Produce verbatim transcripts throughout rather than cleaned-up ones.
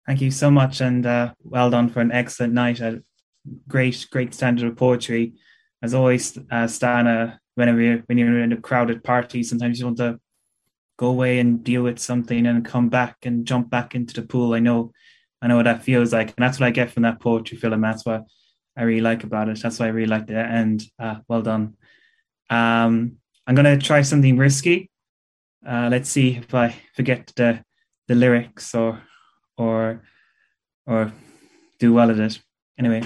Thank you so much, and uh, well done for an excellent night. A great, great standard of poetry. As always, uh, Stan, uh, whenever you're, when you're in a crowded party, sometimes you want to go away and deal with something and come back and jump back into the pool. I know, I know what that feels like, and that's what I get from that poetry film. That's what I really like about it. That's why I really like the end. Uh, well done. Um, I'm gonna try something risky. Uh, let's see if I forget the the lyrics or or or do well at it. Anyway,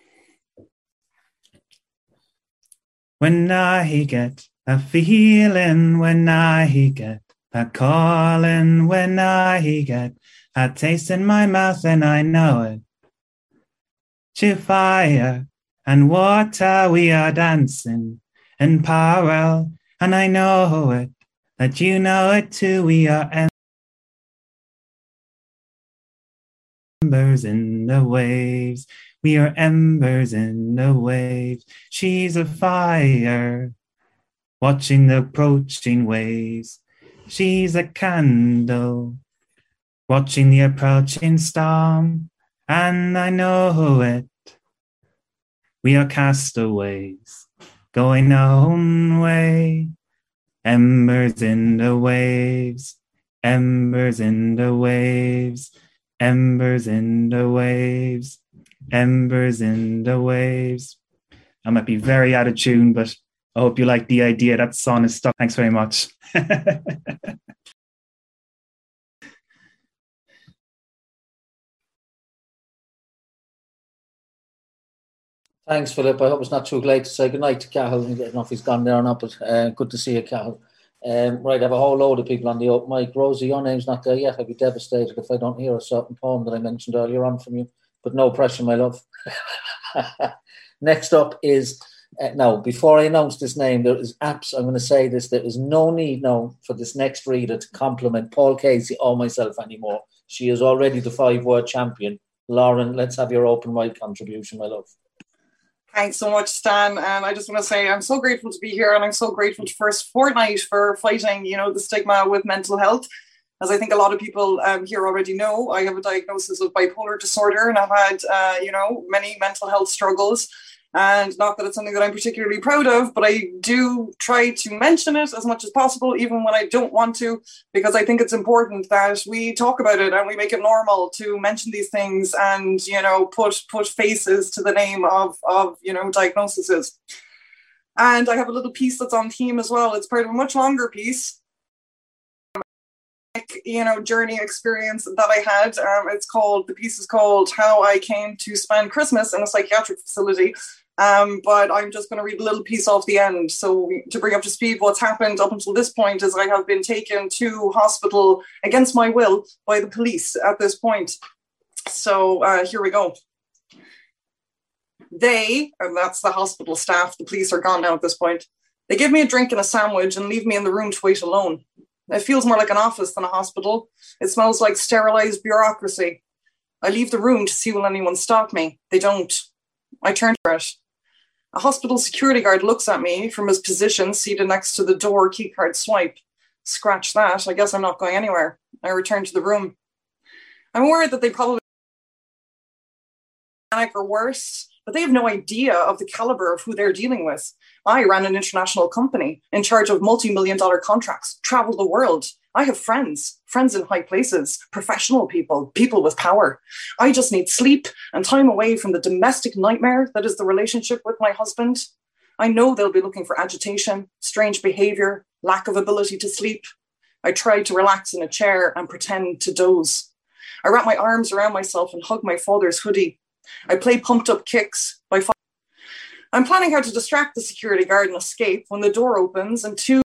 when I get a feeling, when I get a calling, when I get a taste in my mouth, and I know it. To fire and water we are dancing in parallel, and I know it, that you know it too. We are embers in the waves. We are embers in the waves. She's a fire, watching the approaching waves. She's a candle, watching the approaching storm. And I know it. We are castaways, going our own way. Embers in the waves, embers in the waves. Embers in the waves, embers in the waves. I might be very out of tune, but I hope you like the idea. That song is stuck. Thanks very much. Thanks, Philip. I hope it's not too late to say goodnight to Cahill. I don't know if he's gone there or not, but uh, good to see you, Cahill. Um, right, I have a whole load of people on the open mic. Rosie, your name's not there yet. I'd be devastated if I don't hear a certain poem that I mentioned earlier on from you, but no pressure, my love. Next up is, uh, now, before I announce this name, there is apps, I'm going to say this, there is no need now for this next reader to compliment Paul Casey or myself anymore. She is already the five-word champion. Lauren, let's have your open mic contribution, my love. Thanks so much, Stan. And I just want to say I'm so grateful to be here, and I'm so grateful to First Fortnight for fighting, you know, the stigma with mental health. As I think a lot of people um, here already know, I have a diagnosis of bipolar disorder, and I've had, uh, you know, many mental health struggles. And not that it's something that I'm particularly proud of, but I do try to mention it as much as possible, even when I don't want to, because I think it's important that we talk about it and we make it normal to mention these things and, you know, put put faces to the name of, of you know, diagnoses. And I have a little piece that's on theme as well. It's part of a much longer piece, you know, journey experience that I had. Um, it's called, the piece is called How I Came to Spend Christmas in a Psychiatric Facility. Um, but I'm just going to read a little piece off the end. So to bring up to speed, what's happened up until this point is I have been taken to hospital against my will by the police at this point. So uh, here we go. They, and that's the hospital staff, the police are gone now at this point, they give me a drink and a sandwich and leave me in the room to wait alone. It feels more like an office than a hospital. It smells like sterilized bureaucracy. I leave the room to see will anyone stop me. They don't. I turn to it. A hospital security guard looks at me from his position seated next to the door keycard swipe. Scratch that. I guess I'm not going anywhere. I return to the room. I'm worried that they probably panic or worse, but they have no idea of the caliber of who they're dealing with. I ran an international company in charge of multi-million dollar contracts, travel the world. I have friends, friends in high places, professional people, people with power. I just need sleep and time away from the domestic nightmare that is the relationship with my husband. I know they'll be looking for agitation, strange behavior, lack of ability to sleep. I try to relax in a chair and pretend to doze. I wrap my arms around myself and hug my father's hoodie. I play pumped up kicks by fa- I'm planning how to distract the security guard and escape when the door opens and two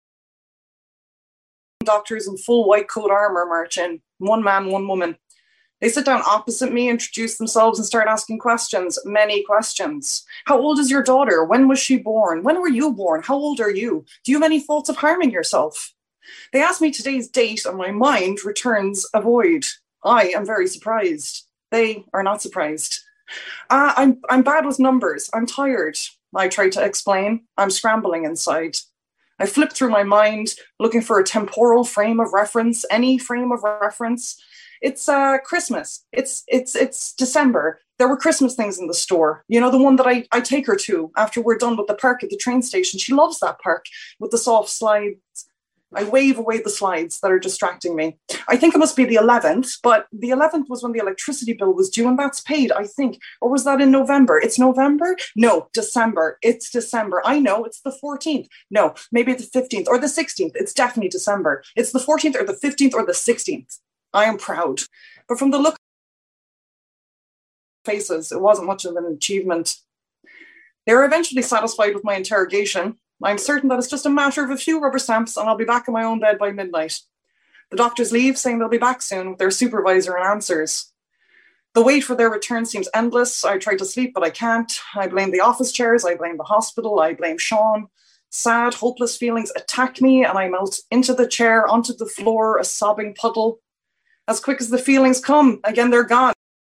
doctors in full white coat armor march in. One man, one woman. They sit down opposite me, introduce themselves, and start asking questions. Many questions. How old is your daughter? When was she born? When were you born? How old are you? Do you have any thoughts of harming yourself? They ask me today's date, and my mind returns a void. I am very surprised. They are not surprised. Uh, I'm I'm bad with numbers. I'm tired. I try to explain. I'm scrambling inside. I flip through my mind, looking for a temporal frame of reference, any frame of reference. It's uh, Christmas. It's it's it's December. There were Christmas things in the store. You know, the one that I, I take her to after we're done with the park at the train station. She loves that park with the soft slides. I wave away the slides that are distracting me. I think it must be the eleventh, but the eleventh was when the electricity bill was due, and that's paid, I think. Or was that in November? It's November? No, December. It's December. I know, it's the fourteenth. No, maybe the fifteenth or the sixteenth. It's definitely December. It's the fourteenth or the fifteenth or the sixteenth. I am proud. But from the look of faces, it wasn't much of an achievement. They were eventually satisfied with my interrogation. I'm certain that it's just a matter of a few rubber stamps and I'll be back in my own bed by midnight. The doctors leave, saying they'll be back soon with their supervisor and answers. The wait for their return seems endless. I try to sleep, but I can't. I blame the office chairs. I blame the hospital. I blame Sean. Sad, hopeless feelings attack me and I melt into the chair, onto the floor, a sobbing puddle. As quick as the feelings come, again, they're gone.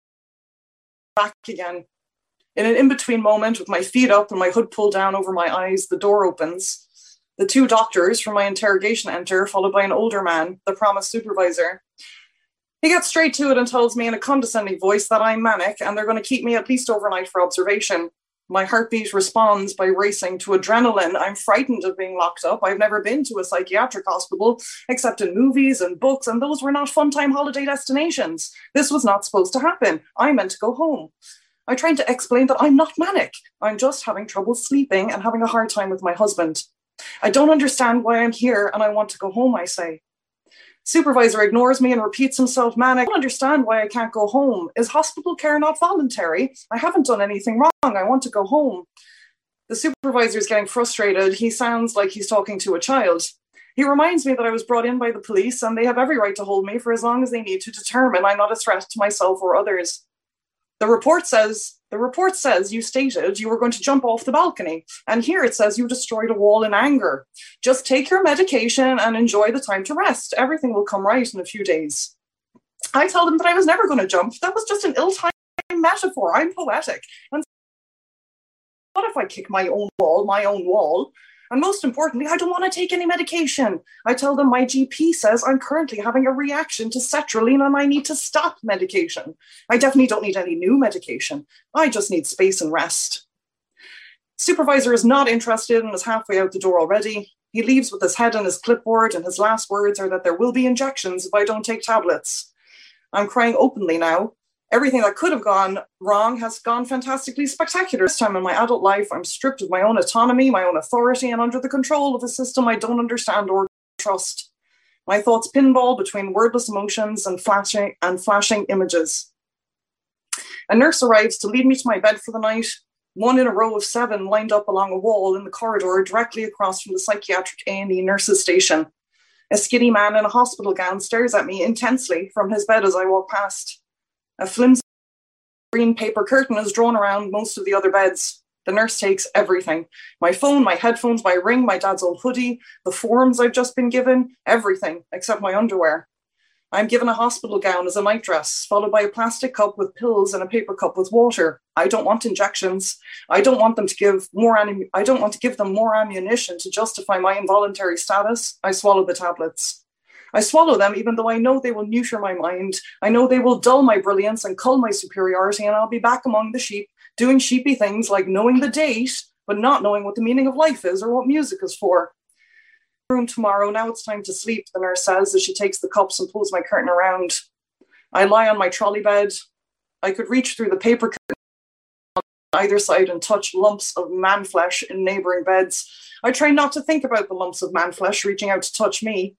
Back again. In an in-between moment, with my feet up and my hood pulled down over my eyes, the door opens. The two doctors from my interrogation enter, followed by an older man, the promised supervisor. He gets straight to it and tells me in a condescending voice that I'm manic and they're going to keep me at least overnight for observation. My heartbeat responds by racing to adrenaline. I'm frightened of being locked up. I've never been to a psychiatric hospital, except in movies and books, and those were not fun-time holiday destinations. This was not supposed to happen. I meant to go home. I tried to explain that I'm not manic. I'm just having trouble sleeping and having a hard time with my husband. I don't understand why I'm here and I want to go home, I say. Supervisor ignores me and repeats himself, manic. I don't understand why I can't go home. Is hospital care not voluntary? I haven't done anything wrong. I want to go home. The supervisor is getting frustrated. He sounds like he's talking to a child. He reminds me that I was brought in by the police and they have every right to hold me for as long as they need to determine I'm not a threat to myself or others. The report says, the report says you stated you were going to jump off the balcony. And here it says you destroyed a wall in anger. Just take your medication and enjoy the time to rest. Everything will come right in a few days. I told him that I was never going to jump. That was just an ill-timed metaphor. I'm poetic. And what if I kick my own wall, my own wall? And most importantly, I don't want to take any medication. I tell them my G P says I'm currently having a reaction to sertraline and I need to stop medication. I definitely don't need any new medication. I just need space and rest. Supervisor is not interested and is halfway out the door already. He leaves with his head on his clipboard and his last words are that there will be injections if I don't take tablets. I'm crying openly now. Everything that could have gone wrong has gone fantastically spectacular. This time in my adult life, I'm stripped of my own autonomy, my own authority, and under the control of a system I don't understand or trust. My thoughts pinball between wordless emotions and flashing and flashing images. A nurse arrives to lead me to my bed for the night, one in a row of seven lined up along a wall in the corridor directly across from the psychiatric A and E nurses' station. A skinny man in a hospital gown stares at me intensely from his bed as I walk past. A flimsy green paper curtain is drawn around most of the other beds. The nurse takes everything. My phone, my headphones, my ring, my dad's old hoodie, the forms I've just been given, everything except my underwear. I'm given a hospital gown as a nightdress, followed by a plastic cup with pills and a paper cup with water. I don't want injections. I don't want them to give more anim- I don't want to give them more ammunition to justify my involuntary status. I swallow the tablets. I swallow them even though I know they will neuter my mind. I know they will dull my brilliance and cull my superiority, and I'll be back among the sheep, doing sheepy things like knowing the date, but not knowing what the meaning of life is or what music is for. Room tomorrow, now it's time to sleep, the nurse says as she takes the cups and pulls my curtain around. I lie on my trolley bed. I could reach through the paper curtain on either side and touch lumps of man flesh in neighbouring beds. I try not to think about the lumps of man flesh reaching out to touch me.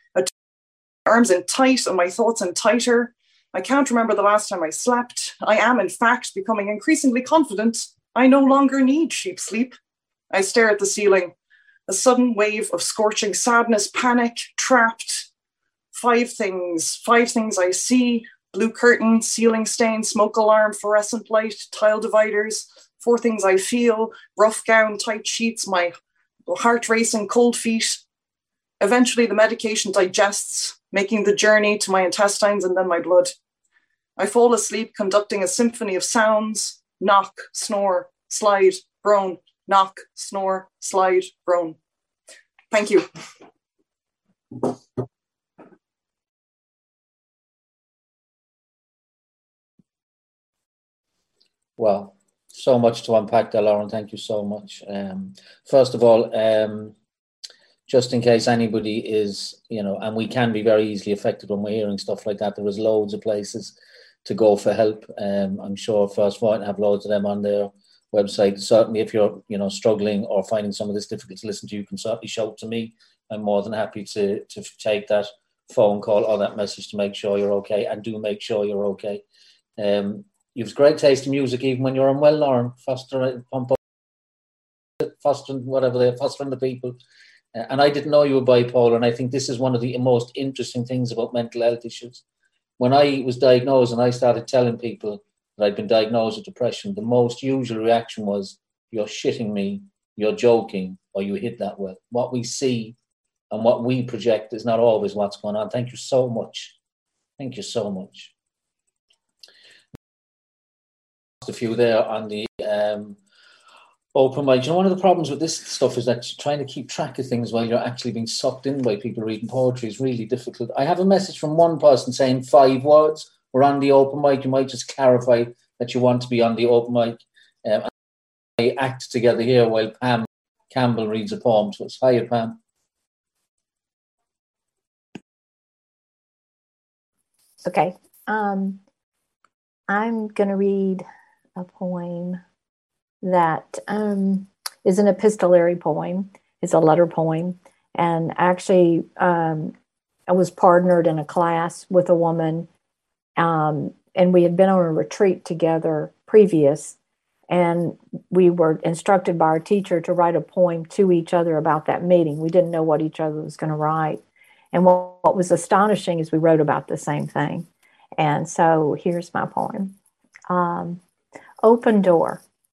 Arms in tight and my thoughts in tighter. I can't remember the last time I slept. I am, in fact, becoming increasingly confident I no longer need sheep sleep. I stare at the ceiling. A sudden wave of scorching sadness, panic, trapped. Five things. Five things I see. Blue curtain, ceiling stain, smoke alarm, fluorescent light, tile dividers. Four things I feel. Rough gown, tight sheets, my heart racing, cold feet. Eventually the medication digests, making the journey to my intestines and then my blood. I fall asleep conducting a symphony of sounds, knock, snore, slide, groan, knock, snore, slide, groan. Thank you. Well, so much to unpack there, Lauren. Thank you so much. Um, first of all, um, just in case anybody is, you know, and we can be very easily affected when we're hearing stuff like that. There is loads of places to go for help. Um, I'm sure First Voice have loads of them on their website. Certainly, if you're, you know, struggling or finding some of this difficult to listen to, you can certainly shout to me. I'm more than happy to to take that phone call or that message to make sure you're okay, and do make sure you're okay. Um, you've great taste in music, even when you're unwell, Lauren. Fostering, pump up, fostering, whatever they're fostering the people. Uh, and I didn't know you were bipolar, and I think this is one of the most interesting things about mental health issues. When I was diagnosed and I started telling people that I'd been diagnosed with depression, the most usual reaction was, "You're shitting me, you're joking, or you hit that well." What we see and what we project is not always what's going on. Thank you so much. Thank you so much. A few there on the um, open mic. You know, one of the problems with this stuff is that trying to keep track of things while you're actually being sucked in by people reading poetry is really difficult. I have a message from one person saying five words. We're on the open mic. You might just clarify that you want to be on the open mic. Um, I act together here while Pam Campbell reads a poem to us. Hiya, Pam. Okay. Um, I'm going to read a poem that um, is an epistolary poem. It's a letter poem. And actually, um, I was partnered in a class with a woman, um, and we had been on a retreat together previous, and we were instructed by our teacher to write a poem to each other about that meeting. We didn't know what each other was going to write. And what, what was astonishing is we wrote about the same thing. And so here's my poem. Um, Open Door.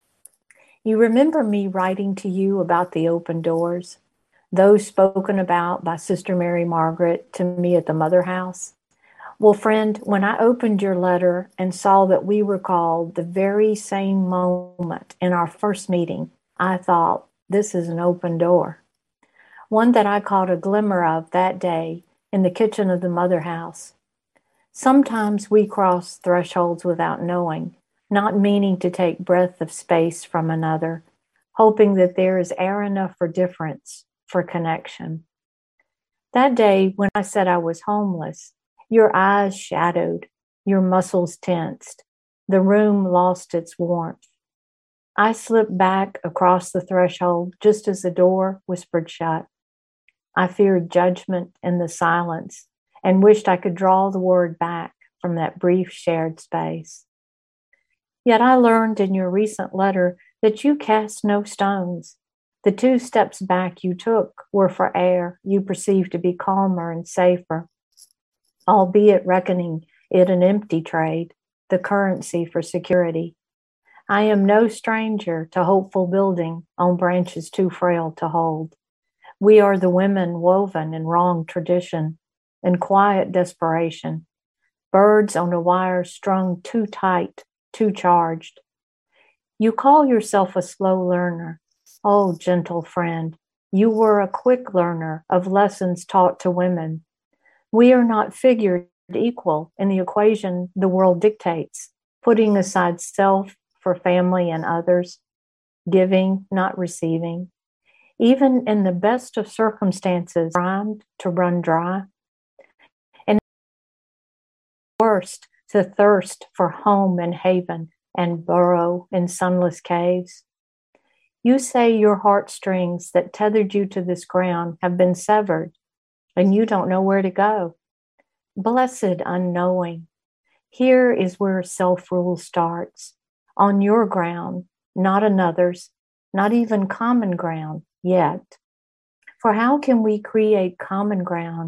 You remember me writing to you about the open doors, those spoken about by Sister Mary Margaret to me at the Mother House? Well, friend, when I opened your letter and saw that we were called the very same moment in our first meeting, I thought, this is an open door. One that I caught a glimmer of that day in the kitchen of the Mother House. Sometimes we cross thresholds without knowing, not meaning to take breath of space from another, hoping that there is air enough for difference, for connection. That day when I said I was homeless, your eyes shadowed, your muscles tensed, the room lost its warmth. I slipped back across the threshold just as the door whispered shut. I feared judgment in the silence and wished I could draw the word back from that brief shared space. Yet I learned in your recent letter that you cast no stones. The two steps back you took were for air you perceived to be calmer and safer, albeit reckoning it an empty trade, the currency for security. I am no stranger to hopeful building on branches too frail to hold. We are the women woven in wrong tradition, in quiet desperation, birds on a wire strung too tight, too charged. You call yourself a slow learner. Oh, gentle friend, you were a quick learner of lessons taught to women. We are not figured equal in the equation the world dictates, putting aside self for family and others, giving, not receiving. Even in the best of circumstances, primed to run dry. And worst, to thirst for home and haven and burrow in sunless caves. You say your heartstrings that tethered you to this ground have been severed, and you don't know where to go. Blessed unknowing. Here is where self-rule starts, on your ground, not another's, not even common ground yet. For how can we create common ground?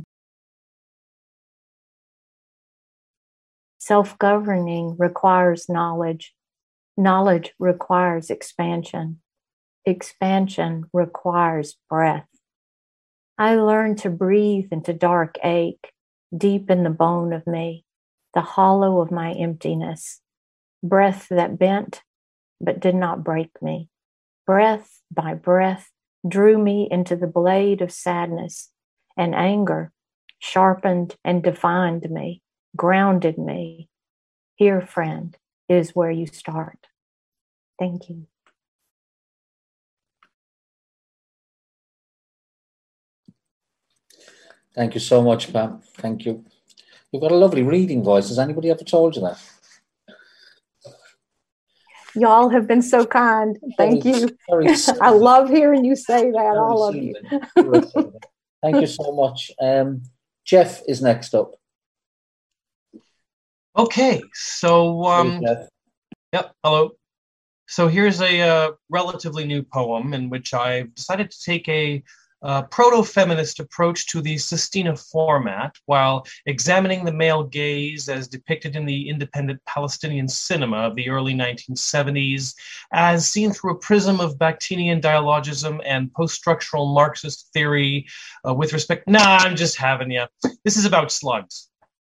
Self-governing requires knowledge. Knowledge requires expansion. Expansion requires breath. I learned to breathe into dark ache, deep in the bone of me, the hollow of my emptiness. Breath that bent, but did not break me. Breath by breath drew me into the blade of sadness, and anger sharpened and defined me, grounded me. Here, friend, is where you start. Thank you. Thank you so much, Pam. Thank you. You've got a lovely reading voice. Has anybody ever told you that? Y'all have been so kind. Thank Very, you. very I love hearing you say that, very all of soothing. you. Very soothing. Thank you so much. Um, Jeff is next up. Okay, so um, Hey, Jeff. yep, hello. So here's a uh, relatively new poem in which I've decided to take a uh, proto-feminist approach to the Sistina format while examining the male gaze as depicted in the independent Palestinian cinema of the early nineteen seventies as seen through a prism of Bakhtinian dialogism and post-structural Marxist theory uh, with respect... Nah, I'm just having ya. This is about slugs.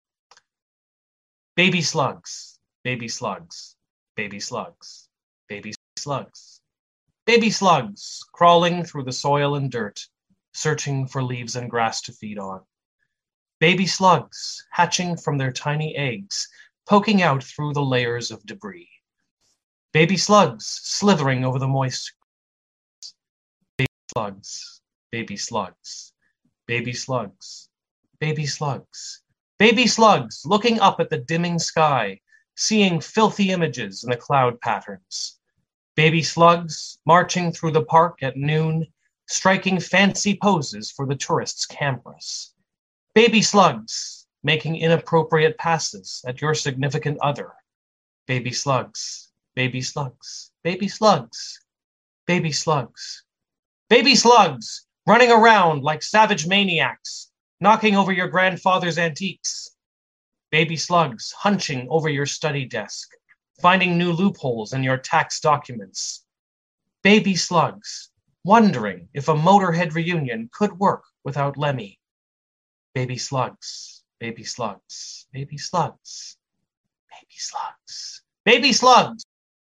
Baby slugs, baby slugs, baby slugs, baby slugs, baby slugs crawling through the soil and dirt, searching for leaves and grass to feed on. Baby slugs hatching from their tiny eggs, poking out through the layers of debris. Baby slugs slithering over the moist. Baby slugs, baby slugs, baby slugs, baby slugs. Baby slugs looking up at the dimming sky, seeing filthy images in the cloud patterns. Baby slugs marching through the park at noon, striking fancy poses for the tourists' cameras. Baby slugs making inappropriate passes at your significant other. Baby slugs, baby slugs, baby slugs, baby slugs. Baby slugs running around like savage maniacs, knocking over your grandfather's antiques. Baby slugs hunching over your study desk, finding new loopholes in your tax documents. Baby slugs wondering if a Motorhead reunion could work without Lemmy. Baby slugs, baby slugs, baby slugs, baby slugs, baby slugs.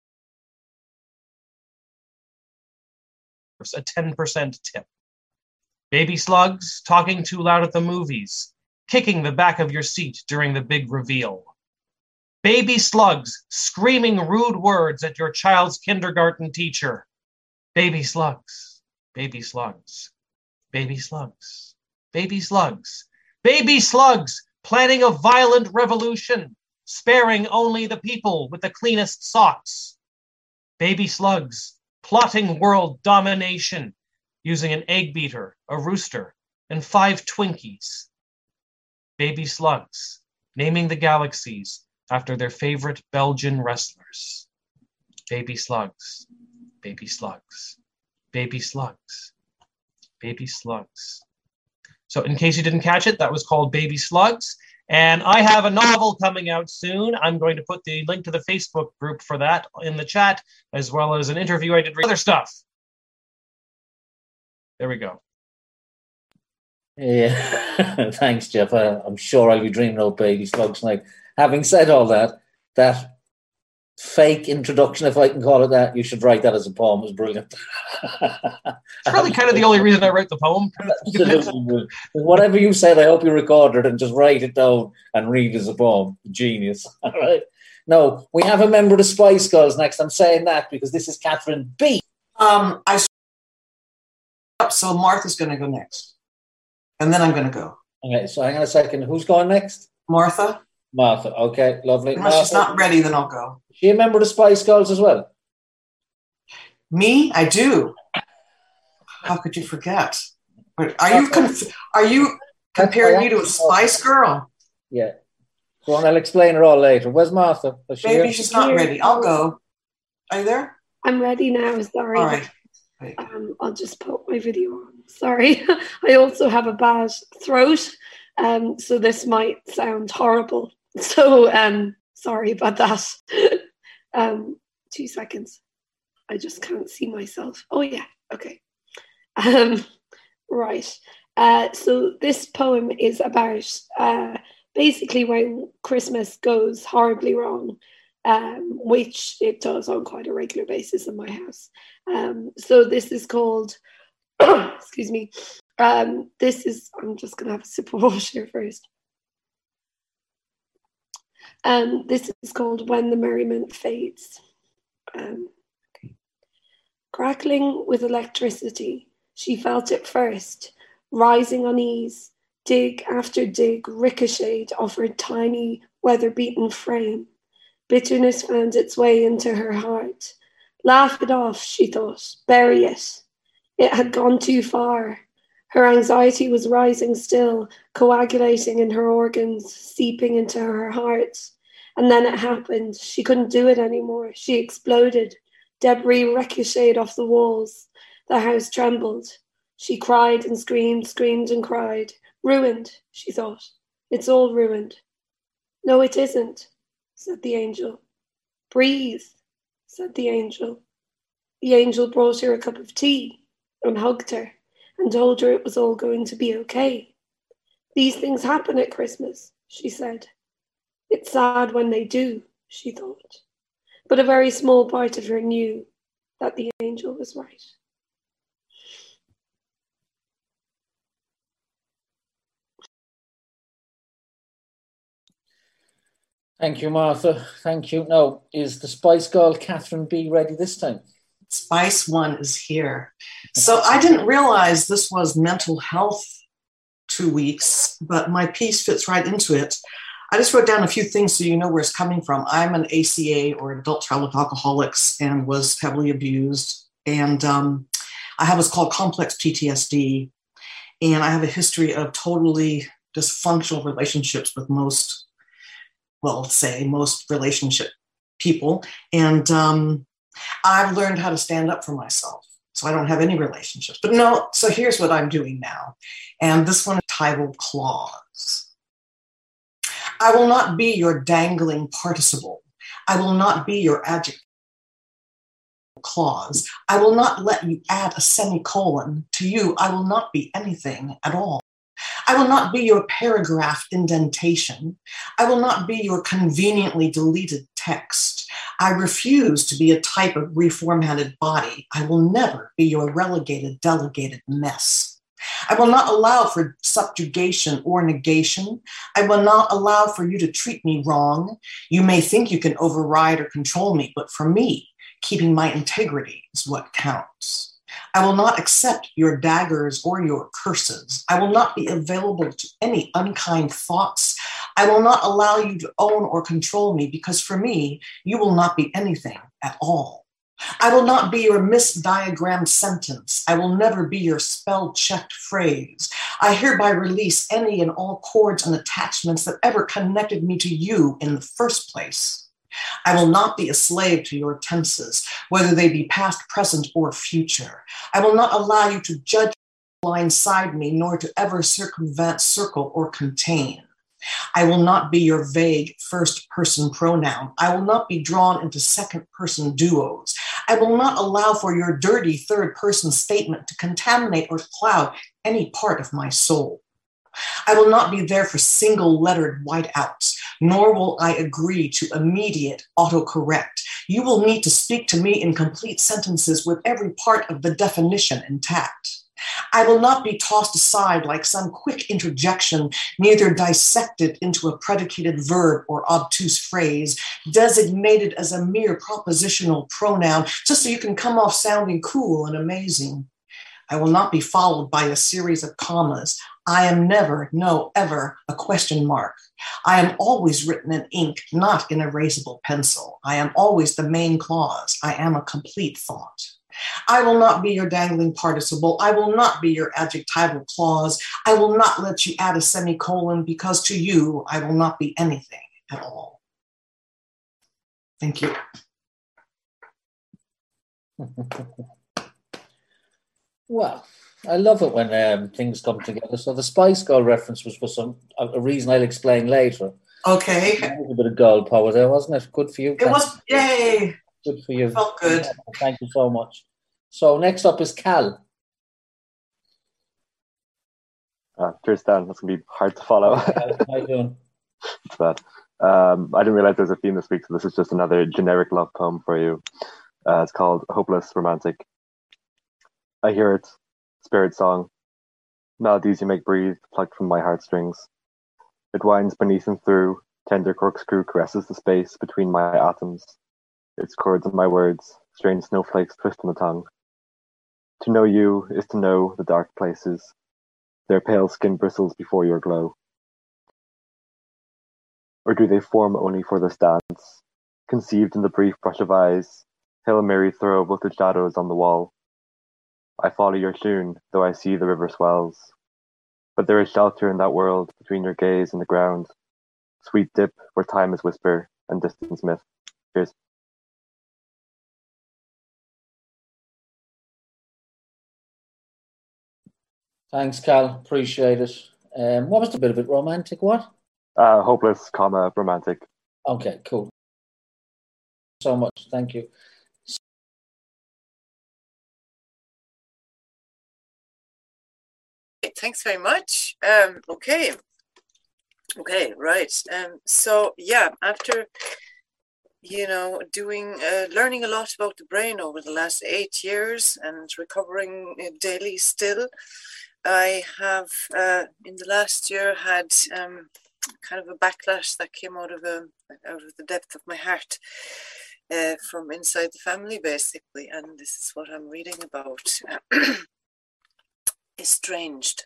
A ten percent tip. Baby slugs talking too loud at the movies, kicking the back of your seat during the big reveal. Baby slugs screaming rude words at your child's kindergarten teacher. Baby slugs, baby slugs, baby slugs, baby slugs, baby slugs planning a violent revolution, sparing only the people with the cleanest socks. Baby slugs plotting world domination, using an egg beater, a rooster, and five Twinkies. Baby slugs, naming the galaxies after their favorite Belgian wrestlers. Baby slugs, baby slugs, baby slugs, baby slugs. So in case you didn't catch it, that was called Baby Slugs. And I have a novel coming out soon. I'm going to put the link to the Facebook group for that in the chat, as well as an interview I did with other stuff. There we go. Yeah, thanks, Jeff. I, I'm sure I'll be dreaming of Baby Slugs tonight. Having said all that, that fake introduction, if I can call it that, you should write that as a poem. It was brilliant. It's probably kind of the only reason I wrote the poem. Absolutely. Whatever you said, I hope you record it and just write it down and read as a poem. Genius. All right. No, we have a member of the Spice Girls next. I'm saying that because this is Catherine B. Um, I so Martha's going to go next, and then I'm going to go. Okay, so hang on a second. Who's going next? Martha. Martha. Okay, lovely. Unless she's not ready, then I'll go. Is she a member of the Spice Girls as well? Me, I do. How could you forget? But are you conf- are you comparing me to a Spice Girl? Yeah. Go on, I'll explain it all later. Where's Martha? She Maybe here? she's not ready. I'll go. Are you there? I'm ready now. Sorry. All right. Um, I'll just put my video on. Sorry. I also have a bad throat, um, so this might sound horrible. So um, sorry about that. um, two seconds. I just can't see myself. Oh yeah. Okay. Um, right. Uh, so this poem is about uh, basically when Christmas goes horribly wrong, um, which it does on quite a regular basis in my house. Um, so this is called, excuse me, um, this is, I'm just going to have a sip of water first. Um, this is called When the Merriment Fades. Um, Crackling with electricity, she felt it first, rising unease, dig after dig ricocheted off her tiny, weather-beaten frame. Bitterness found its way into her heart. Laugh it off, she thought, bury it. It had gone too far. Her anxiety was rising still, coagulating in her organs, seeping into her heart. And then it happened. She couldn't do it anymore. She exploded. Debris ricocheted off the walls. The house trembled. She cried and screamed, screamed and cried. Ruined, she thought. It's all ruined. No, it isn't, said the angel. Breathe, said the angel. The angel brought her a cup of tea and hugged her and told her it was all going to be okay. These things happen at Christmas, she said. It's sad when they do, she thought. But a very small part of her knew that the angel was right. Thank you, Martha. Thank you. Now, is the Spice Girl Catherine B ready this time? Spice One is here. So I didn't realize this was mental health two weeks, but my piece fits right into it. I just wrote down a few things so you know where it's coming from. I'm an A C A, or adult child with alcoholics, and was heavily abused. And um, I have what's called complex P T S D. And I have a history of totally dysfunctional relationships with most, well, let's say most relationship people. And um, I've learned how to stand up for myself. So I don't have any relationships. But no, so here's what I'm doing now. And this one is titled Clause. I will not be your dangling participle. I will not be your adjective clause. I will not let you add a semicolon. To you, I will not be anything at all. I will not be your paragraph indentation. I will not be your conveniently deleted text. I refuse to be a type of reformatted body. I will never be your relegated, delegated mess. I will not allow for subjugation or negation. I will not allow for you to treat me wrong. You may think you can override or control me, but for me, keeping my integrity is what counts. I will not accept your daggers or your curses. I will not be available to any unkind thoughts. I will not allow you to own or control me, because for me, you will not be anything at all. I will not be your misdiagrammed sentence. I will never be your spell-checked phrase. I hereby release any and all cords and attachments that ever connected me to you in the first place. I will not be a slave to your tenses, whether they be past, present, or future. I will not allow you to judge blindside me, nor to ever circumvent, circle, or contain. I will not be your vague first-person pronoun. I will not be drawn into second-person duos. I will not allow for your dirty third-person statement to contaminate or cloud any part of my soul. I will not be there for single-lettered whiteouts, nor will I agree to immediate autocorrect. You will need to speak to me in complete sentences with every part of the definition intact. I will not be tossed aside like some quick interjection, neither dissected into a predicated verb or obtuse phrase, designated as a mere propositional pronoun, just so you can come off sounding cool and amazing. I will not be followed by a series of commas. I am never, no, ever a question mark. I am always written in ink, not in erasable pencil. I am always the main clause. I am a complete thought. I will not be your dangling participle. I will not be your adjectival clause. I will not let you add a semicolon, because to you, I will not be anything at all. Thank you. Well, I love it when um, things come together. So the Spice Girl reference was for some a, a reason I'll explain later. Okay. That was a bit of girl power there, wasn't it? Good for you. It Thank was, you. yay. Good for you. It felt good. Thank you so much. So next up is Cal. Uh, cheers, Dan. That's going to be hard to follow. How are you doing? It's bad. Um, I didn't realize there was a theme this week, so this is just another generic love poem for you. Uh, it's called Hopeless Romantic. I hear it, spirit song, melodies you make breathe, plucked from my heartstrings. It winds beneath and through, tender corkscrew caresses the space between my atoms. Its chords and my words, strange snowflakes twist on the tongue. To know you is to know the dark places. Their pale skin bristles before your glow. Or do they form only for this dance, conceived in the brief brush of eyes, Hail Mary throw both the shadows on the wall? I follow your tune, though I see the river swells. But there is shelter in that world between your gaze and the ground. Sweet dip where time is whisper and distance myth. Cheers. Thanks, Cal. Appreciate it. Um, what was the bit of it? Romantic what? Uh, hopeless, comma, romantic. Okay, cool. So much. Thank you. Thanks very much. Um, okay. Okay, right. Um, so, yeah, after, you know, doing, uh, learning a lot about the brain over the last eight years and recovering daily still, I have, uh, in the last year, had um, kind of a backlash that came out of, a, out of the depth of my heart uh, from inside the family, basically. And this is what I'm reading about. Estranged.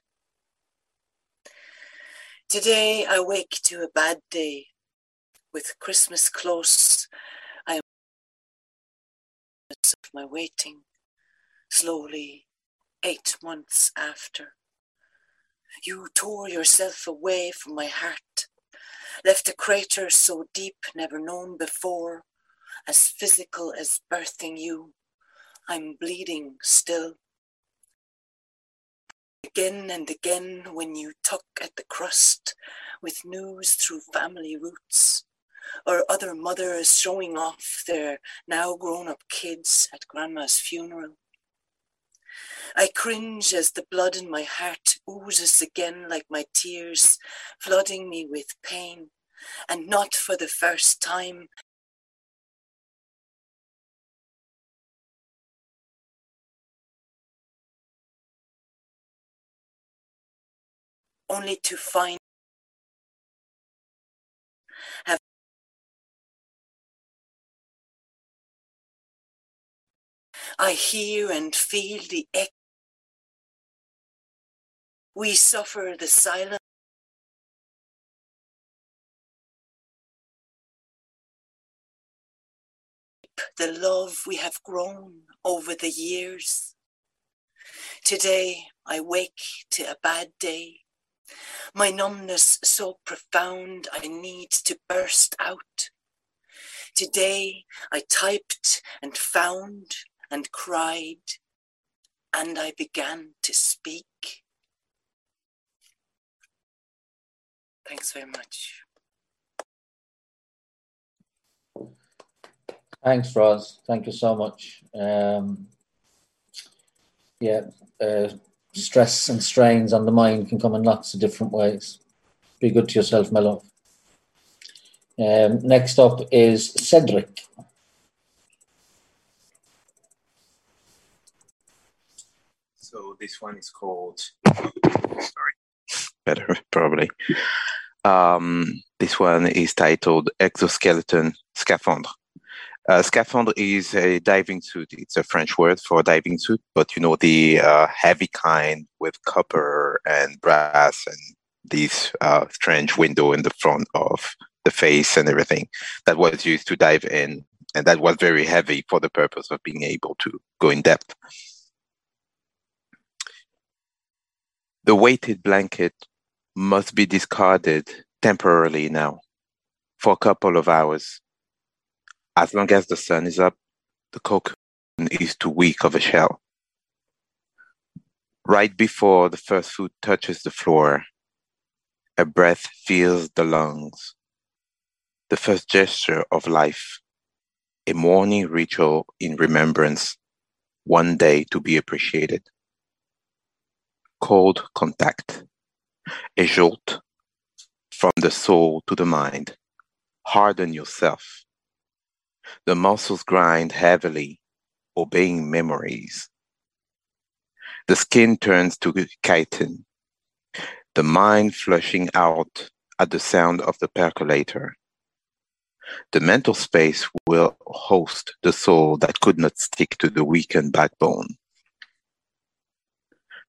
Today I wake to a bad day. With Christmas close, I am of my waiting. Slowly, eight months after. You tore yourself away from my heart, left a crater so deep never known before, as physical as birthing you. I'm bleeding still. Again and again when you tug at the crust with news through family roots, or other mothers showing off their now grown-up kids at grandma's funeral. I cringe as the blood in my heart oozes again like my tears, flooding me with pain, and not for the first time. Only to find have I hear and feel the echo. We suffer the silence. The love we have grown over the years. Today I wake to a bad day. My numbness so profound I need to burst out. Today I typed and found and cried, and I began to speak. Thanks very much. Thanks, Roz. Thank you so much. Um, yeah, uh, stress and strains on the mind can come in lots of different ways. Be good to yourself, my love. Um, next up is Cedric. So this one is called, sorry, better probably. Um, this one is titled Exoskeleton Scaphandre. Uh, scaphandre is a diving suit. It's a French word for diving suit, but you know, the uh, heavy kind with copper and brass and this uh, strange window in the front of the face and everything that was used to dive in. And that was very heavy for the purpose of being able to go in depth. The weighted blanket must be discarded temporarily now for a couple of hours. As long as the sun is up, the cocoon is too weak of a shell. Right before the first foot touches the floor, a breath fills the lungs. The first gesture of life, a morning ritual in remembrance, one day to be appreciated. Cold contact, a jolt from the soul to the mind. Harden yourself. The muscles grind heavily, obeying memories. The skin turns to chitin, the mind flushing out at the sound of the percolator. The mental space will host the soul that could not stick to the weakened backbone.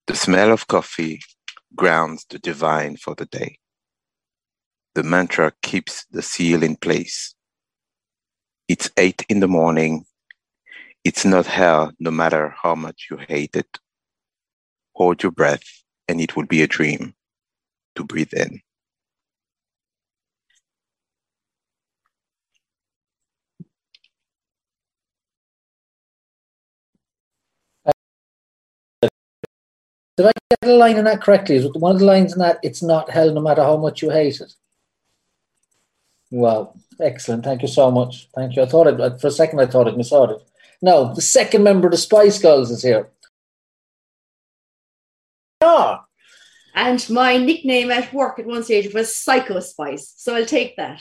The smell of coffee grounds the divine for the day. The mantra keeps the seal in place. It's eight in the morning. It's not hell, no matter how much you hate it. Hold your breath, and it will be a dream to breathe in. Did I get a line in that correctly? Is it one of the lines in that, it's not hell no matter how much you hate it? Wow, excellent. Thank you so much. Thank you. I thought, it, for a second, I thought I'd misheard it. Now, the second member of the Spice Girls is here. Ah. And my nickname at work at one stage was Psycho Spice, so I'll take that.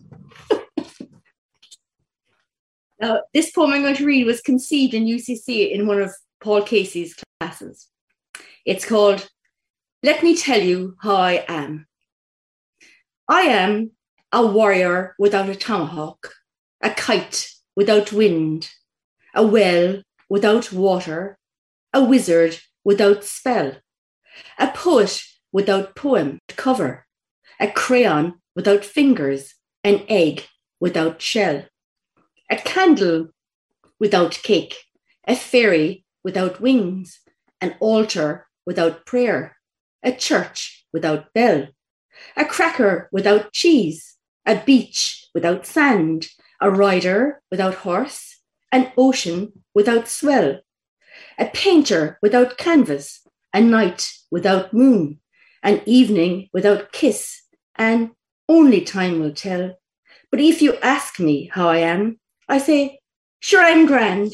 Now, this poem I'm going to read was conceived in U C C in one of Paul Casey's classes. It's called, Let Me Tell You How I Am. I am a warrior without a tomahawk, a kite without wind, a well without water, a wizard without spell, a poet without poem to cover, a crayon without fingers, an egg without shell, a candle without cake, a fairy without wings, an altar without prayer, a church without bell, a cracker without cheese, a beach without sand, a rider without horse, an ocean without swell, a painter without canvas, a night without moon, an evening without kiss, and only time will tell. But if you ask me how I am, I say, sure, I'm grand.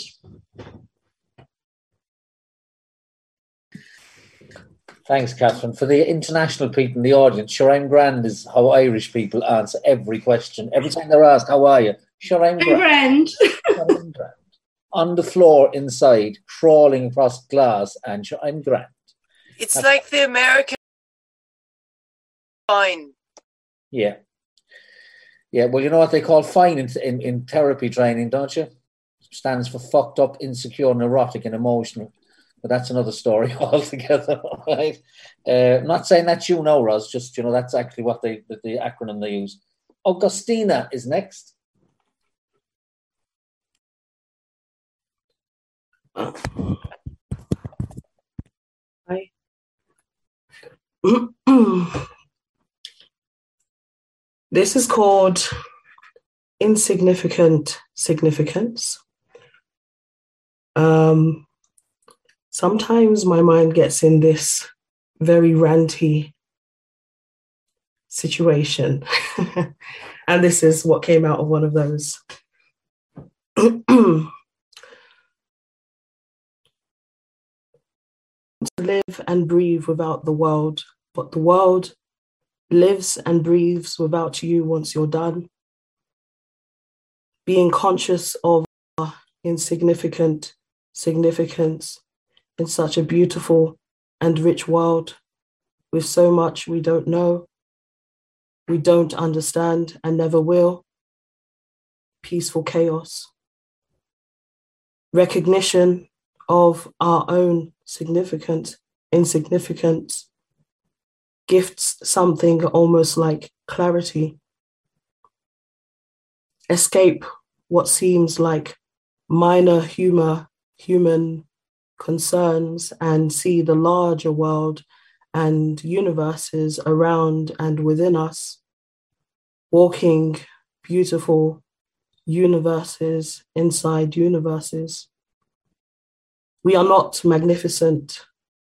Thanks, Catherine. For the international people in the audience, sure, I'm grand is how Irish people answer every question. Every time they're asked, how are you? Sure, I'm grand. I'm grand. Sure, I'm grand. On the floor inside, crawling across glass, and sure, I'm grand. It's That's, like the American fine. Yeah. Yeah, well, you know what they call fine in, in, in therapy training, don't you? Stands for fucked up, insecure, neurotic, and emotional. But that's another story altogether, right? Uh, I'm not saying that's you know, Roz, just, you know, that's actually what they, the, the acronym they use. Augustina is next. Hi. This is called Insignificant Significance. Um, sometimes my mind gets in this very ranty situation. And this is what came out of one of those. To live and breathe without the world, but the world lives and breathes without you once you're done. Being conscious of our insignificant significance in such a beautiful and rich world with so much we don't know, we don't understand and never will. Peaceful chaos. Recognition of our own significant insignificance gifts something almost like clarity. Escape what seems like minor humor, human concerns and see the larger world and universes around and within us, walking beautiful universes inside universes. We are not magnificent,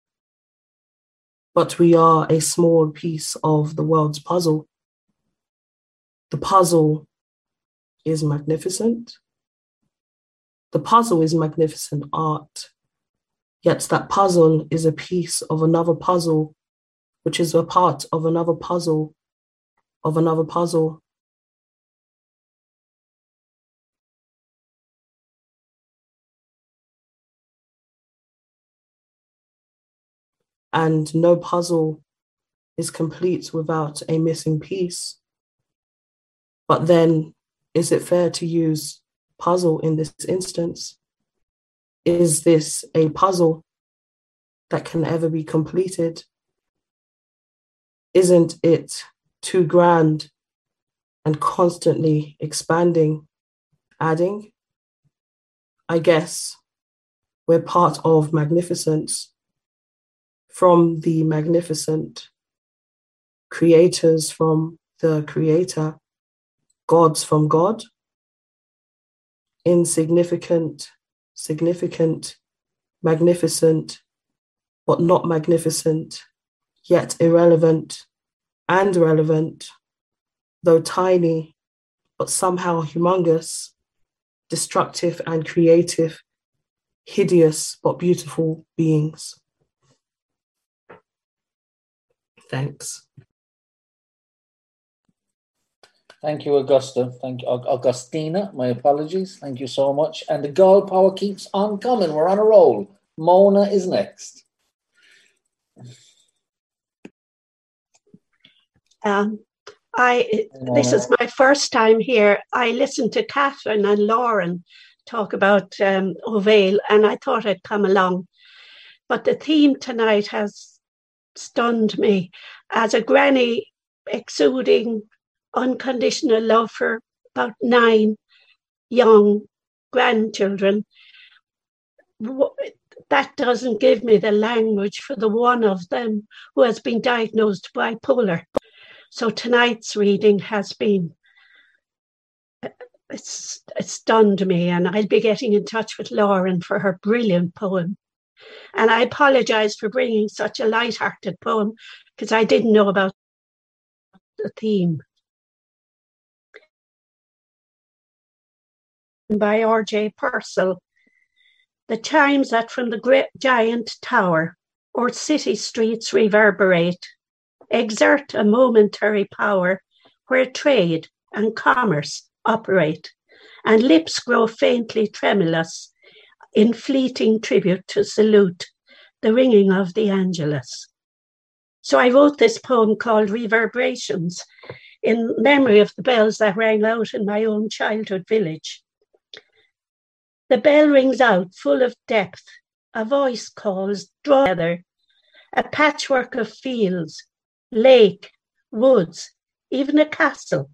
but we are a small piece of the world's puzzle. The puzzle is magnificent. The puzzle is magnificent art, yet that puzzle is a piece of another puzzle, which is a part of another puzzle, of another puzzle. And no puzzle is complete without a missing piece. But then, is it fair to use puzzle in this instance? Is this a puzzle that can ever be completed? Isn't it too grand and constantly expanding, adding? I guess we're part of magnificence, from the magnificent, creators from the creator, gods from God, insignificant, significant, magnificent, but not magnificent, yet irrelevant and relevant, though tiny, but somehow humongous, destructive and creative, hideous but beautiful beings. Thanks. Thank you, Augusta. Thank you, Augustina. My apologies. Thank you so much. And the girl power keeps on coming. We're on a roll. Mona is next. Um, I this is my first time here. I listened to Catherine and Lauren talk about um, Ovail, and I thought I'd come along. But the theme tonight has stunned me. As a granny exuding unconditional love for about nine young grandchildren, that doesn't give me the language for the one of them who has been diagnosed bipolar. So tonight's reading has been, it's, it's stunned me, and I'll be getting in touch with Lauren for her brilliant poem. And I apologise for bringing such a light-hearted poem because I didn't know about the theme. By R J Purcell. The chimes that from the great giant tower or city streets reverberate exert a momentary power where trade and commerce operate, and lips grow faintly tremulous in fleeting tribute to salute the ringing of the Angelus. So I wrote this poem called Reverberations in memory of the bells that rang out in my own childhood village. The bell rings out full of depth, a voice calls, draw together, a patchwork of fields, lake, woods, even a castle.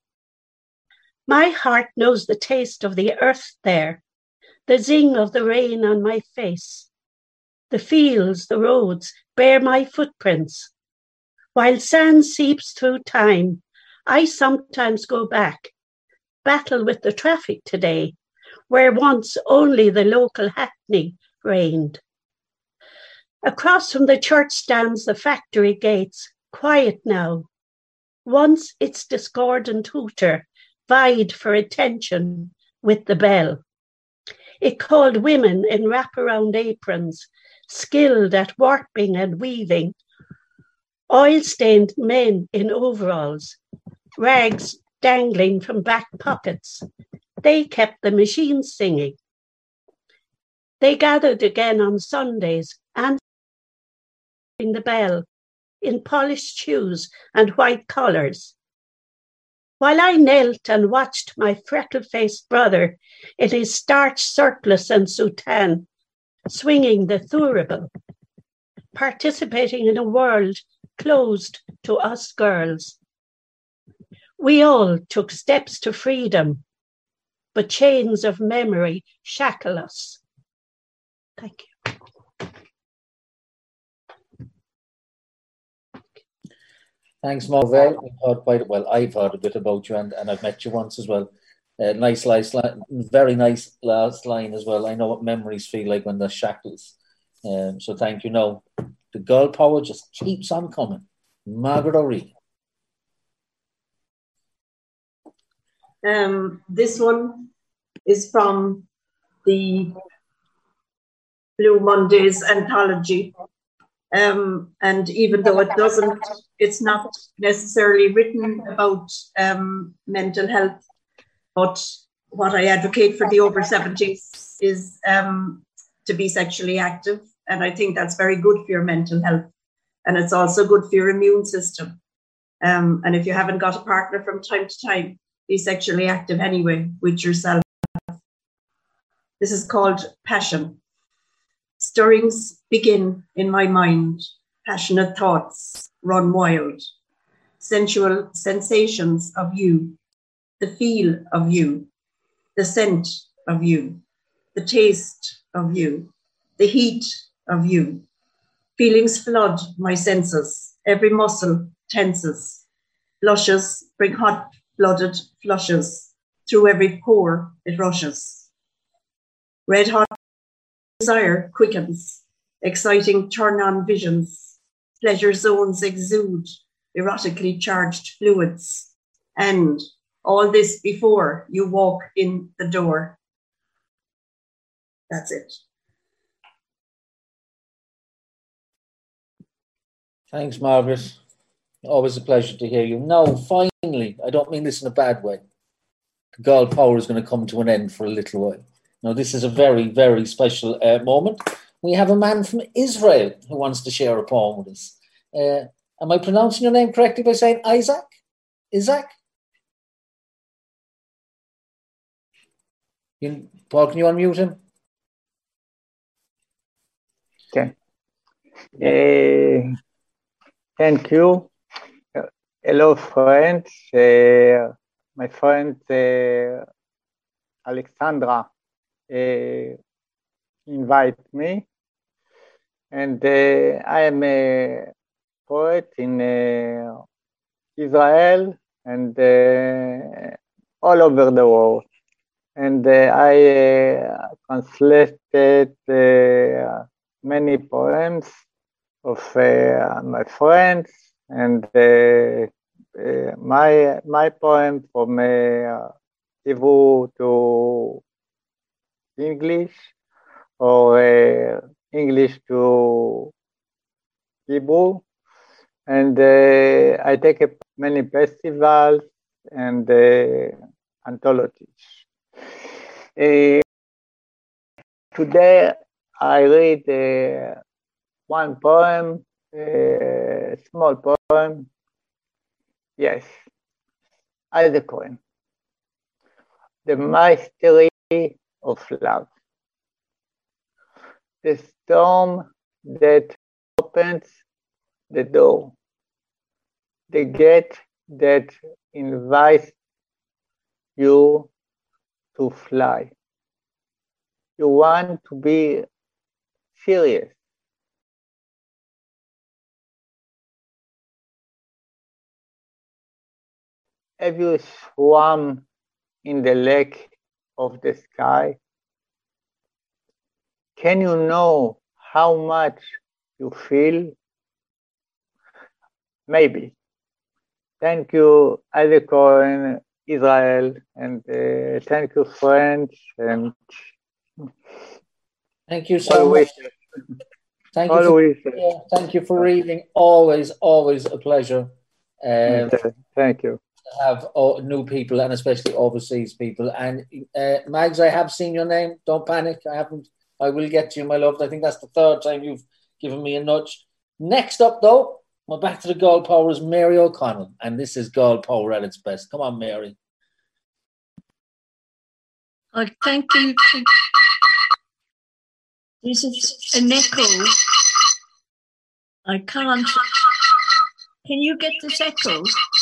My heart knows the taste of the earth there, the zing of the rain on my face. The fields, the roads bear my footprints. While sand seeps through time, I sometimes go back, battle with the traffic today, where once only the local hackney reigned. Across from the church stands the factory gates, quiet now. Once its discordant hooter vied for attention with the bell. It called women in wraparound aprons, skilled at warping and weaving, oil-stained men in overalls, rags dangling from back pockets. They kept the machine singing. They gathered again on Sundays, answering the bell in polished shoes and white collars. While I knelt and watched my freckle-faced brother in his starched surplice and soutane, swinging the thurible, participating in a world closed to us girls. We all took steps to freedom, but chains of memory shackle us. Thank you. Thanks, Marvel. We've heard quite well. I've heard a bit about you, and, and I've met you once as well. Uh, nice last line, very nice last line as well. I know what memories feel like when they're shackles. Um, so thank you. No, the girl power just keeps on coming. Margaret O'Reilly. Um, this one is from the Blue Mondays anthology. Um, and even though it doesn't, it's not necessarily written about um, mental health, but what I advocate for the over seventies is um, to be sexually active. And I think that's very good for your mental health. And it's also good for your immune system. Um, and if you haven't got a partner from time to time, be sexually active anyway with yourself. This is called Passion. Stirrings begin in my mind, passionate thoughts run wild, sensual sensations of you, the feel of you, the scent of you, the taste of you, the heat of you. Feelings flood my senses, every muscle tenses, blushes bring hot-blooded flushes, through every pore it rushes. Red hot desire quickens, exciting turn-on visions, pleasure zones exude, erotically charged fluids, and all this before you walk in the door. That's it. Thanks, Margaret. Always a pleasure to hear you. Now, finally, I don't mean this in a bad way. Girl power is going to come to an end for a little while. Now, this is a very, very special uh, moment. We have a man from Israel who wants to share a poem with us. Uh, am I pronouncing your name correctly by saying Isaac? Isaac? You, Paul, can you unmute him? Okay. Uh, thank you. Uh, hello, friends. Uh, my friend uh, Alexandra uh, invite me, and uh, I am a poet in uh, Israel and uh, all over the world. And uh, I uh, translated uh, many poems of uh, my friends, and uh, uh, my my poem from uh, Hebrew to English, or uh, English to Hebrew, and uh, I take a, many festivals and uh, anthologies. Uh, today I read uh, one poem, a uh, small poem. Yes, Isaac Cohen. The mystery of love. The storm that opens the door. The gate that invites you to fly. You want to be serious. Have you swum in the lake of the sky? Can you know how much you feel? Maybe. Thank you, Isaac Cohen, Israel, and uh, thank you, friends. And thank you so much. Thank you, for, yeah, thank you for reading. Always, always a pleasure. Um, thank you. To have uh, new people, and especially overseas people. And uh, Mags, I have seen your name. Don't panic. I haven't. I will get to you, my love. I think that's the third time you've given me a nudge. Next up, though, we're back to the girl power is Mary O'Connell, and this is girl power at its best. Come on, Mary. Oh, thank you. This is an echo. I can't. Can you get this echo?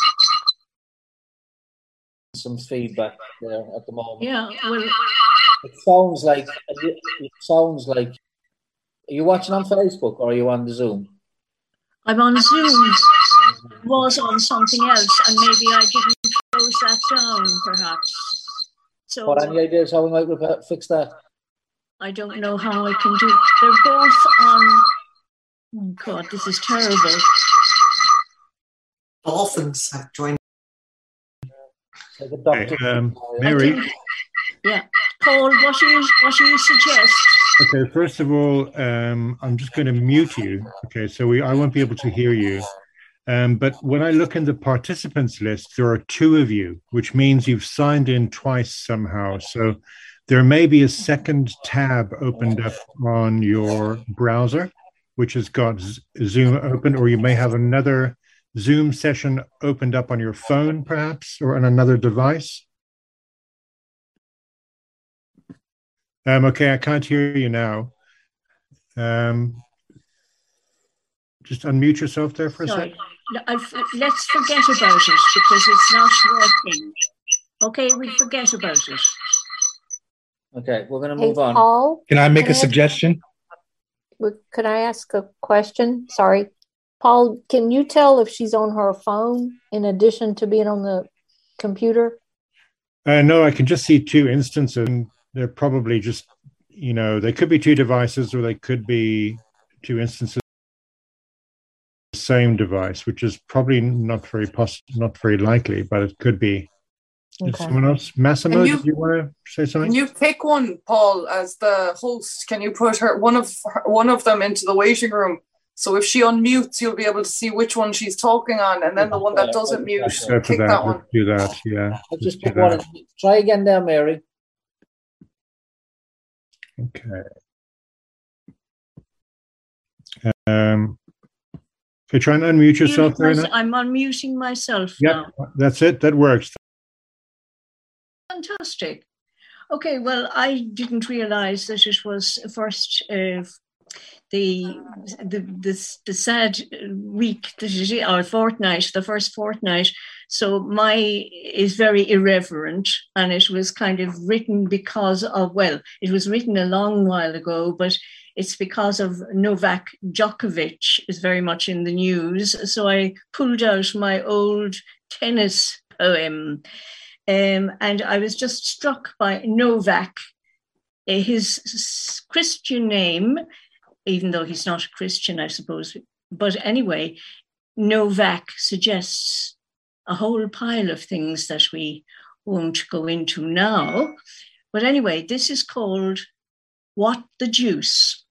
Some feedback there at the moment. Yeah, well, it sounds like it sounds like. Are you watching on Facebook or are you on the Zoom? I'm on Zoom. Was on something else, and maybe I didn't close that down, perhaps. So, what any ideas how we might repair, fix that? I don't know how I can do. They're both on. Oh God, this is terrible. Dolphins have joined. Like okay, um, Mary. Think, yeah, Paul, what do you what do you suggest? Okay, first of all, um, I'm just going to mute you. Okay, so we I won't be able to hear you. Um, but when I look in the participants list, there are two of you, which means you've signed in twice somehow. So there may be a second tab opened up on your browser, which has got Zoom open, or you may have another Zoom session opened up on your phone, perhaps, or on another device. Um, okay, I can't hear you now. Um, just unmute yourself there for a Sorry. second. I've, let's forget about it because it's not working. Okay, we forget about it. Okay, we're going to Hey, move on. Paul, Can I make can a I suggestion? ask, could I ask a question? Sorry. Paul, can you tell if she's on her phone in addition to being on the computer? Uh, no, I can just see two instances. And they're probably just, you know, they could be two devices or they could be two instances of the same device, which is probably not very poss- not very likely, but it could be. Is Okay. someone else? Massimo, Can you- did you want to say something? Can you pick one, Paul, as the host? Can you put her one of her, one of them into the waiting room? So if she unmutes, you'll be able to see which one she's talking on, and then the one that doesn't mute, Go for kick that. that one. Let's do that. Yeah. I'll let's just do put one that. in. Try again there, Mary. Okay. Um, okay, try and unmute yourself there. Anna. I'm unmuting myself Yeah, now. that's it. That works. Fantastic. Okay, well, I didn't realize that it was first uh, the the the, the sad week that it is, or fortnight, the first fortnight. So my is very irreverent, and it was kind of written because of, well, it was written a long while ago, but it's because of Novak Djokovic is very much in the news. So I pulled out my old tennis poem. Um, and I was just struck by Novak, uh, his Christian name, even though he's not a Christian, I suppose. But anyway, Novak suggests a whole pile of things that we won't go into now. But anyway, this is called What the Juice.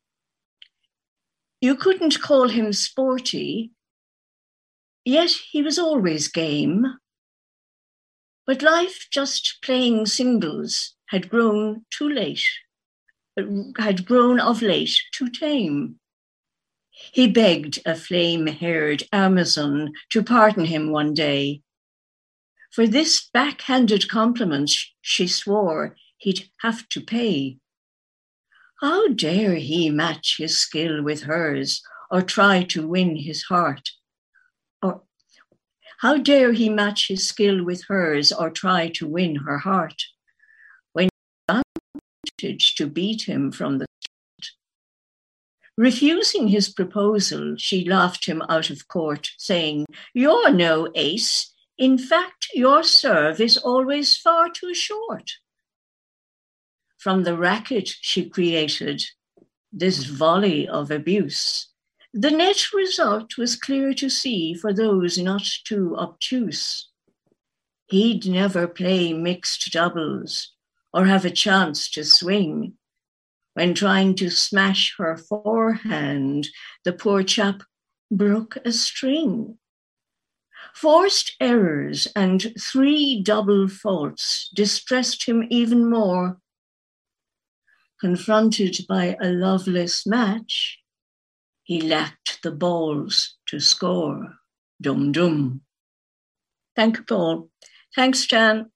You couldn't call him sporty, yet he was always game. But life just playing singles had grown too late, had grown of late too tame. He begged a flame-haired Amazon to pardon him one day. For this backhanded compliment, she swore he'd have to pay. How dare he match his skill with hers or try to win his heart? Or how dare he match his skill with hers or try to win her heart when she wanted to beat him from the start? Refusing his proposal, she laughed him out of court, saying, "You're no ace. In fact, your serve is always far too short." From the racket she created this volley of abuse, the net result was clear to see for those not too obtuse. He'd never play mixed doubles or have a chance to swing. When trying to smash her forehand, the poor chap broke a string. Forced errors and three double faults distressed him even more. Confronted by a loveless match, he lacked the balls to score. Dum dum. Thank you, Paul. Thanks, Jan.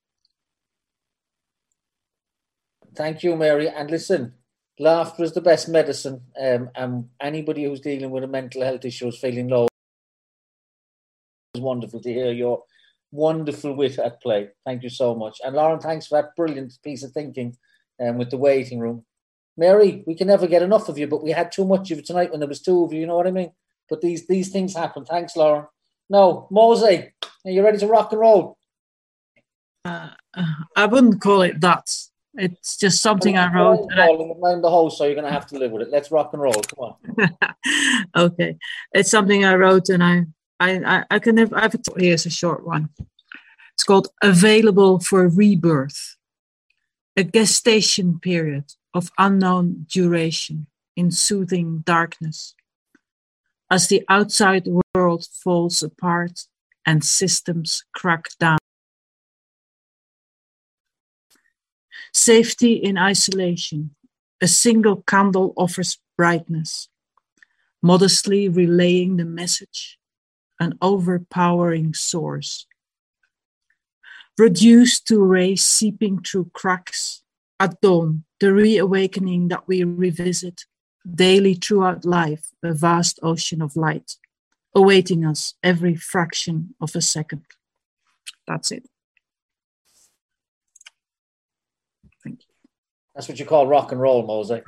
Thank you, Mary. And listen, laughter is the best medicine. Um, and anybody who's dealing with a mental health issue is feeling low. It's wonderful to hear your wonderful wit at play. Thank you so much. And Lauren, thanks for that brilliant piece of thinking um, with the waiting room. Mary, we can never get enough of you, but we had too much of you tonight when there was two of you, you know what I mean? But these these things happen. Thanks, Lauren. Now, Mose, are you ready to rock and roll? Uh, I wouldn't call it that. It's just something I wrote. I'm, I... I'm the host, so you're going to have to live with it. Let's rock and roll. Come on. Okay. It's something I wrote, and I I, I, I can never, I have a, here's a short one. It's called Available for Rebirth. A gestation period of unknown duration in soothing darkness. As the outside world falls apart and systems crack down. Safety in isolation. A single candle offers brightness, modestly relaying the message, an overpowering source. Reduced to rays seeping through cracks. At dawn, the reawakening that we revisit daily throughout life, a vast ocean of light, awaiting us every fraction of a second. That's it. Thank you. That's what you call rock and roll, Mosey.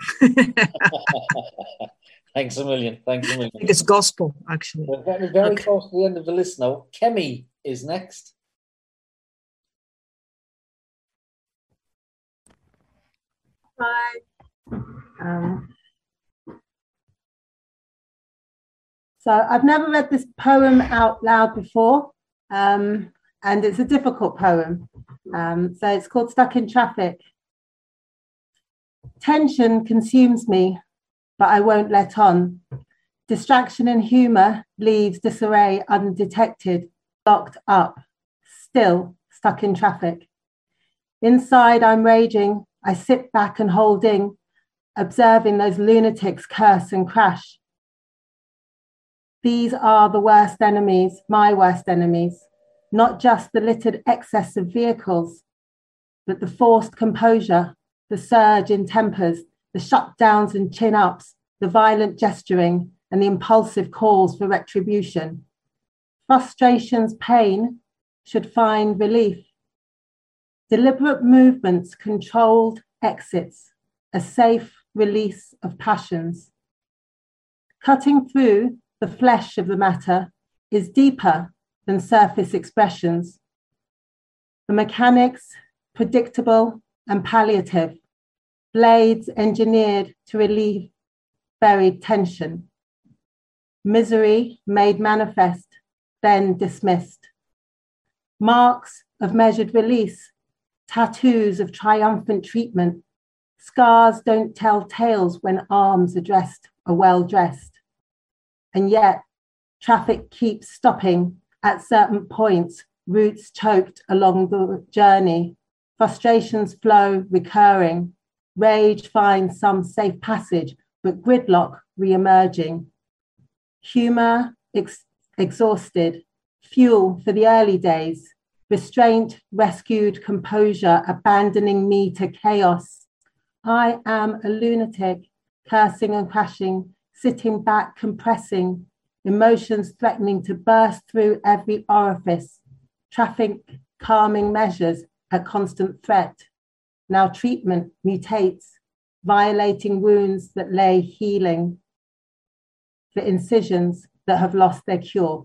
Thanks a million. Thanks a million. I think it's gospel, actually. We're very, very Okay. close to the end of the list now. Kemi is next. Hi. Um, so I've never read this poem out loud before, um, and it's a difficult poem. Um, so it's called Stuck in Traffic. Tension consumes me, but I won't let on. Distraction and humour leaves disarray undetected, locked up, still stuck in traffic. Inside, I'm raging. I sit back and holding, observing those lunatics curse and crash. These are the worst enemies, my worst enemies, not just the littered excess of vehicles, but the forced composure, the surge in tempers, the shutdowns and chin-ups, the violent gesturing, and the impulsive calls for retribution. Frustration's pain should find relief. Deliberate movements, controlled exits, a safe release of passions. Cutting through the flesh of the matter is deeper than surface expressions. The mechanics, predictable and palliative, blades engineered to relieve buried tension. Misery made manifest, then dismissed. Marks of measured release, tattoos of triumphant treatment. Scars don't tell tales when arms addressed are well dressed. And yet, traffic keeps stopping at certain points, routes choked along the journey. Frustrations flow recurring. Rage finds some safe passage, but gridlock re-emerging. Humor ex- exhausted, fuel for the early days. Restraint rescued composure, abandoning me to chaos. I am a lunatic, cursing and crashing, sitting back, compressing, emotions threatening to burst through every orifice. Traffic calming measures a constant threat. Now treatment mutates, violating wounds that lay healing for incisions that have lost their cure.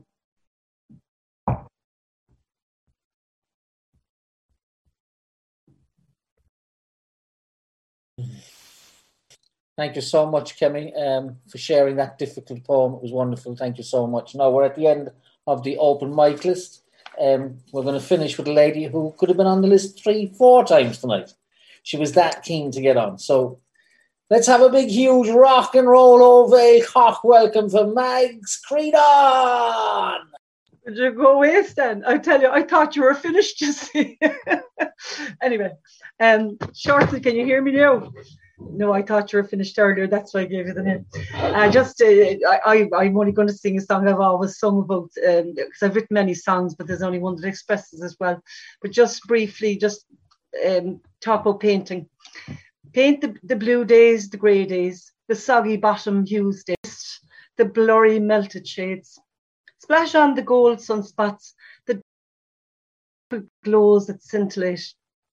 Thank you so much, Kemi, um, for sharing that difficult poem. It was wonderful. Thank you so much. Now we're at the end of the open mic list. Um, we're going to finish with a lady who could have been on the list three, four times tonight. She was that keen to get on. So let's have a big, huge rock and roll over cock welcome for Mags Creedon. Did you go waste then? I tell you, I thought you were finished. Just anyway, um, shortly, can you hear me now? No, I thought you were finished earlier. That's why I gave you the name. Uh, just, uh, I, I, I'm only going to sing a song I've always sung about, um, because I've written many songs, but there's only one that expresses as well. But just briefly, just um, talk about painting. Paint the, the blue days, the grey days, the soggy bottom hues days, the blurry melted shades. Splash on the gold sunspots, the glows that scintillate.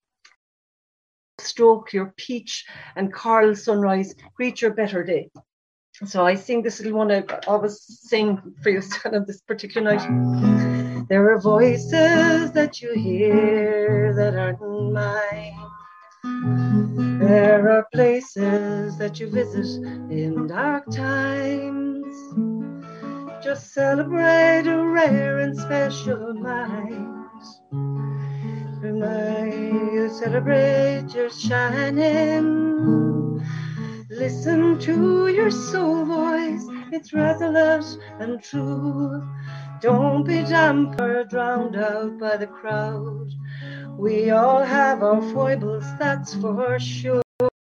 Stroke your peach and coral sunrise, greet your better day. So I sing this little one I always sing for you on this particular night. There are voices that you hear that aren't mine. There are places that you visit in dark times. Just celebrate a rare and special night. You celebrate your shining. Listen to your soul voice, it's resolute and true. Don't be damped or drowned out by the crowd. We all have our foibles, that's for sure.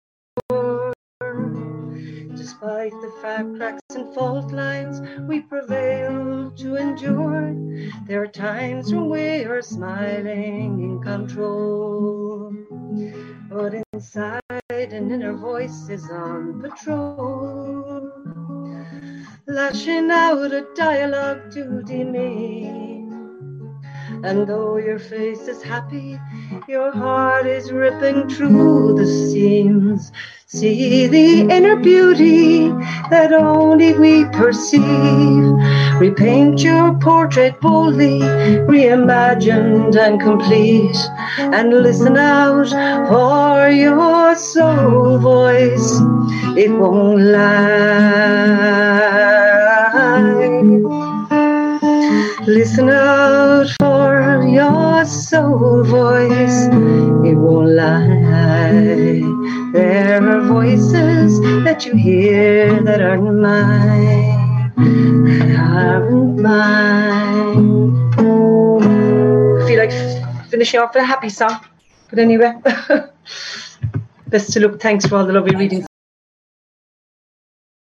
Despite the fat cracks and fault lines, we prevail to endure. There are times when we are smiling in control, but inside an inner voice is on patrol. lashing out a dialogue to demean. And though your face is happy, your heart is ripping through the seams. See the inner beauty that only we perceive. Repaint your portrait boldly, reimagined and complete. And listen out for your soul voice. It won't lie. Listen out for your soul voice. It won't lie. There are voices that you hear that aren't mine, that aren't mine. I feel like finishing off with a happy song, but anyway. Best to look. Thanks for all the lovely readings.